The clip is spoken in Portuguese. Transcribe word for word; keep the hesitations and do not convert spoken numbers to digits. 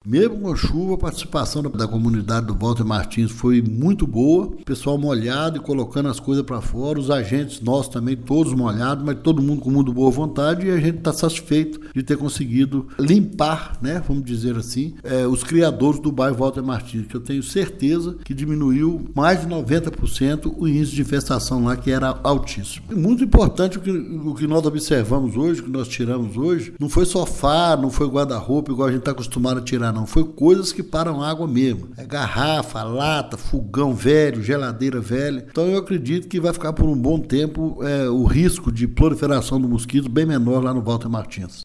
Mesmo com chuva, a participação da, da comunidade do Walter Martins foi muito boa, o pessoal molhado e colocando as coisas para fora, os agentes nossos também todos molhados, mas todo mundo com muito boa vontade, e a gente está satisfeito de ter conseguido limpar, né, vamos dizer assim, é, os criadores do bairro Walter Martins, que eu tenho certeza que diminuiu mais de noventa por cento o índice de infestação lá, que era altíssimo. E muito importante o que, o que nós observamos hoje, o que nós tiramos hoje, não foi sofá, não foi guarda-roupa, igual a gente está acostumado a tirar, não. Foi coisas que param água mesmo. É garrafa, lata, fogão velho, geladeira velha. Então eu acredito que vai ficar por um bom tempo é, o risco de proliferação do mosquito bem menor lá no Walter Martins.